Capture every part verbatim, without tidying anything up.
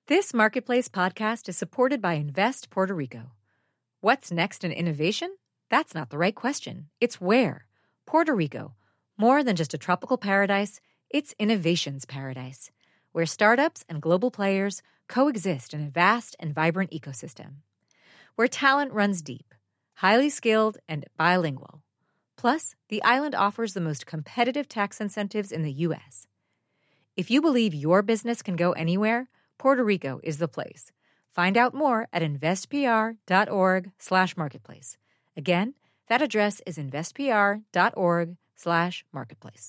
This Marketplace podcast is supported by Invest Puerto Rico. What's next in innovation? That's not the right question. It's where. Puerto Rico. More than just a tropical paradise, it's innovation's paradise, where startups and global players coexist in a vast and vibrant ecosystem. Where talent runs deep, highly skilled, and bilingual. Plus, the island offers the most competitive tax incentives in the U S. If you believe your business can go anywhere, Puerto Rico is the place. Find out more at investpr.org slash marketplace. Again, that address is investpr.org slash marketplace.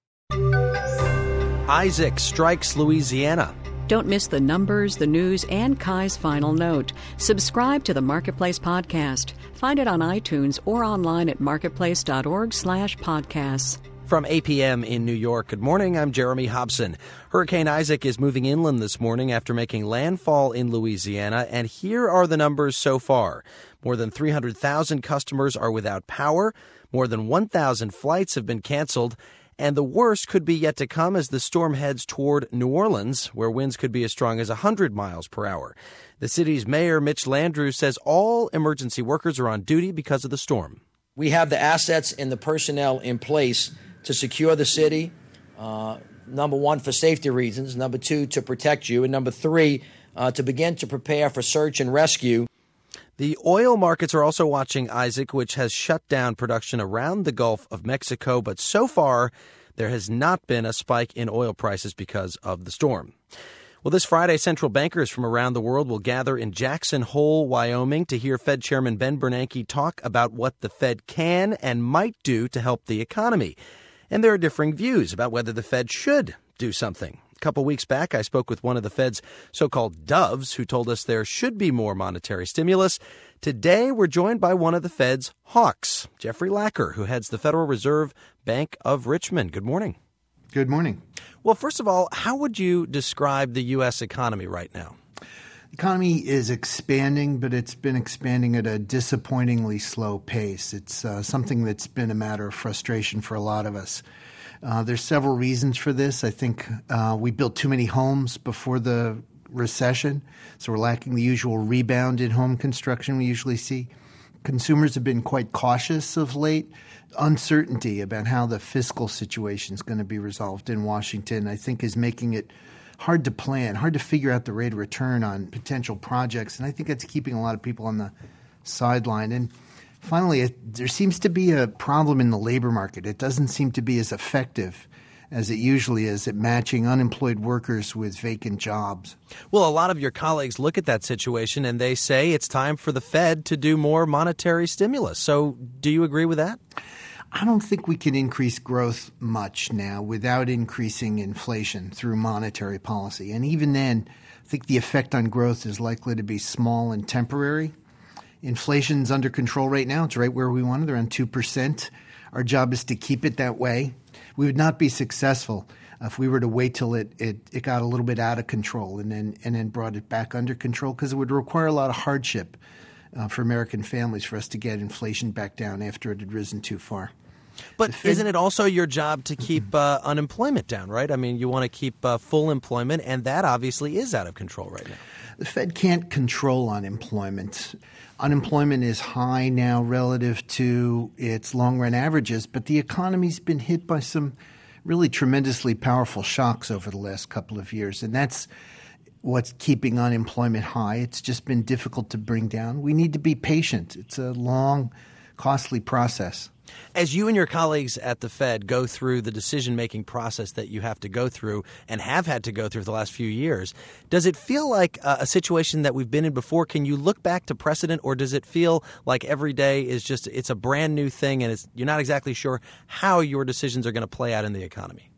Isaac strikes Louisiana. Don't miss the numbers, the news, and Kai's final note. Subscribe to the Marketplace podcast. Find it on iTunes or online at marketplace.org slash podcasts. From A P M in New York, good morning. I'm Jeremy Hobson. Hurricane Isaac is moving inland this morning after making landfall in Louisiana, and here are the numbers so far. More than three hundred thousand customers are without power. More than one thousand flights have been canceled. And the worst could be yet to come as the storm heads toward New Orleans, where winds could be as strong as one hundred miles per hour. The city's mayor, Mitch Landrieu, says all emergency workers are on duty because of the storm. We have the assets and the personnel in place to secure the city, uh, number one, for safety reasons, number two, to protect you, and number three, uh, to begin to prepare for search and rescue. The oil markets are also watching Isaac, which has shut down production around the Gulf of Mexico. But so far, there has not been a spike in oil prices because of the storm. Well, this Friday, central bankers from around the world will gather in Jackson Hole, Wyoming, to hear Fed Chairman Ben Bernanke talk about what the Fed can and might do to help the economy. And there are differing views about whether the Fed should do something. A couple weeks back, I spoke with one of the Fed's so-called doves who told us there should be more monetary stimulus. Today, we're joined by one of the Fed's hawks, Jeffrey Lacker, who heads the Federal Reserve Bank of Richmond. Good morning. Good morning. Well, first of all, how would you describe the U S economy right now? The economy is expanding, but it's been expanding at a disappointingly slow pace. It's uh, something that's been a matter of frustration for a lot of us. Uh, there's several reasons for this. I think uh, we built too many homes before the recession, so we're lacking the usual rebound in home construction we usually see. Consumers have been quite cautious of late. Uncertainty about how the fiscal situation is going to be resolved in Washington, I think, is making it hard to plan, hard to figure out the rate of return on potential projects. And I think that's keeping a lot of people on the sideline. And finally, it, there seems to be a problem in the labor market. It doesn't seem to be as effective as it usually is at matching unemployed workers with vacant jobs. Well, a lot of your colleagues look at that situation and they say it's time for the Fed to do more monetary stimulus. So do you agree with that? I don't think we can increase growth much now without increasing inflation through monetary policy. And even then, I think the effect on growth is likely to be small and temporary. Inflation's under control right now. It's right where we want it, around two percent. Our job is to keep it that way. We would not be successful if we were to wait till it, it, it got a little bit out of control and then and then brought it back under control, because it would require a lot of hardship uh, for American families for us to get inflation back down after it had risen too far. But Fed, isn't it also your job to keep uh, unemployment down, right? I mean, you want to keep uh, full employment, and that obviously is out of control right now. The Fed can't control unemployment. Unemployment is high now relative to its long-run averages, but the economy's been hit by some really tremendously powerful shocks over the last couple of years, and that's what's keeping unemployment high. It's just been difficult to bring down. We need to be patient. It's a long, costly process. As you and your colleagues at the Fed go through the decision-making process that you have to go through and have had to go through for the last few years, does it feel like a, a situation that we've been in before? Can you look back to precedent, or does it feel like every day is just it's a brand new thing and it's, you're not exactly sure how your decisions are going to play out in the economy?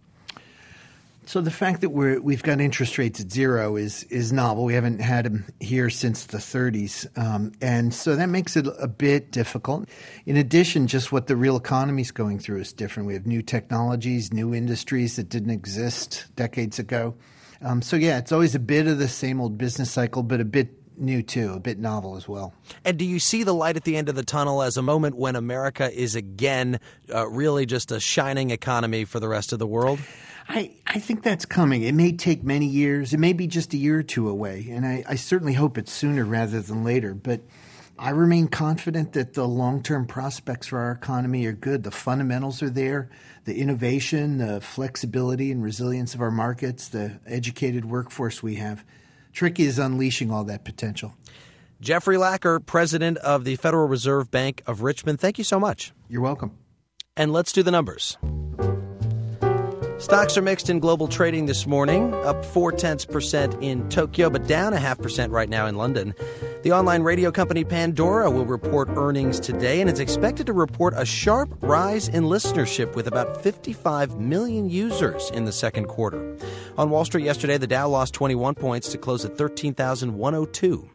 So the fact that we're, we've got interest rates at zero is is novel. We haven't had them here since the thirties. Um, and so that makes it a bit difficult. In addition, just what the real economy is going through is different. We have new technologies, new industries that didn't exist decades ago. Um, so, yeah, it's always a bit of the same old business cycle, but a bit new, too, a bit novel as well. And do you see the light at the end of the tunnel as a moment when America is again uh, really just a shining economy for the rest of the world? I, I think that's coming. It may take many years. It may be just a year or two away, and I, I certainly hope it's sooner rather than later. But I remain confident that the long-term prospects for our economy are good. The fundamentals are there, the innovation, the flexibility and resilience of our markets, the educated workforce we have. Tricky is unleashing all that potential. Jeffrey Lacker, president of the Federal Reserve Bank of Richmond, thank you so much. You're welcome. And let's do the numbers. Stocks are mixed in global trading this morning, up four-tenths percent in Tokyo, but down a half percent right now in London. The online radio company Pandora will report earnings today, and it's expected to report a sharp rise in listenership with about fifty-five million users in the second quarter. On Wall Street yesterday, the Dow lost twenty-one points to close at thirteen thousand one hundred two.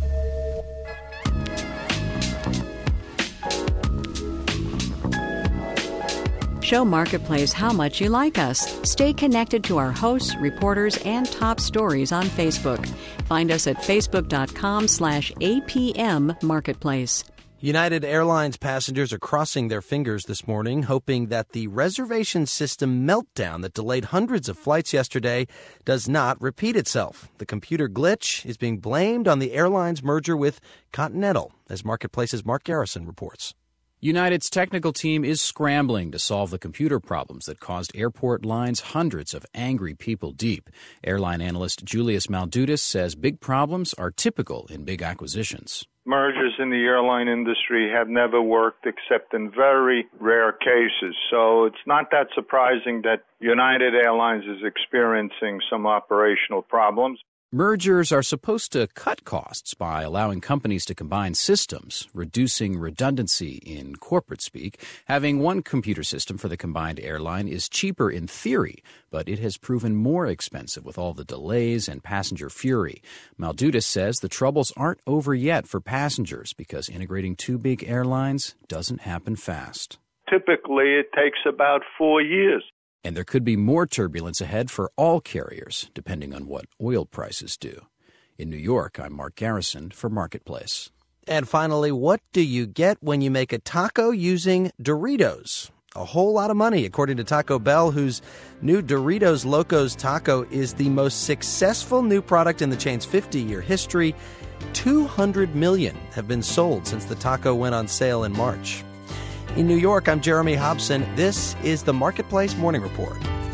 Show Marketplace how much you like us. Stay connected to our hosts, reporters, and top stories on Facebook. Find us at facebook.com slash APM Marketplace. United Airlines passengers are crossing their fingers this morning, hoping that the reservation system meltdown that delayed hundreds of flights yesterday does not repeat itself. The computer glitch is being blamed on the airline's merger with Continental, as Marketplace's Mark Garrison reports. United's technical team is scrambling to solve the computer problems that caused airport lines hundreds of angry people deep. Airline analyst Julius Maldutis says big problems are typical in big acquisitions. Mergers in the airline industry have never worked except in very rare cases. So it's not that surprising that United Airlines is experiencing some operational problems. Mergers are supposed to cut costs by allowing companies to combine systems, reducing redundancy in corporate speak. Having one computer system for the combined airline is cheaper in theory, but it has proven more expensive with all the delays and passenger fury. Maldutis says the troubles aren't over yet for passengers because integrating two big airlines doesn't happen fast. Typically, it takes about four years. And there could be more turbulence ahead for all carriers, depending on what oil prices do. In New York, I'm Mark Garrison for Marketplace. And finally, what do you get when you make a taco using Doritos? A whole lot of money, according to Taco Bell, whose new Doritos Locos Taco is the most successful new product in the chain's fifty-year history. two hundred million have been sold since the taco went on sale in March. In New York, I'm Jeremy Hobson. This is the Marketplace Morning Report.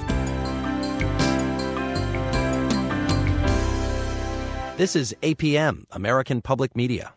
This is A P M, American Public Media.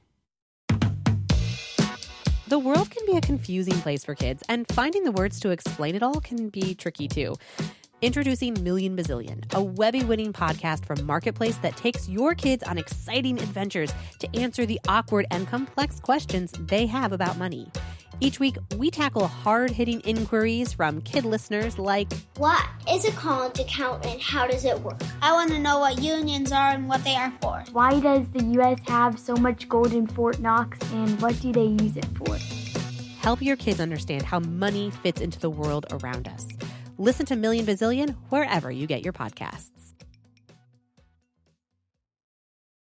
The world can be a confusing place for kids, and finding the words to explain it all can be tricky too. Introducing Million Bazillion, a Webby-winning podcast from Marketplace that takes your kids on exciting adventures to answer the awkward and complex questions they have about money. Each week, we tackle hard-hitting inquiries from kid listeners like, what is a college account and how does it work? I want to know what unions are and what they are for. Why does the U S have so much gold in Fort Knox and what do they use it for? Help your kids understand how money fits into the world around us. Listen to Million Bazillion wherever you get your podcasts.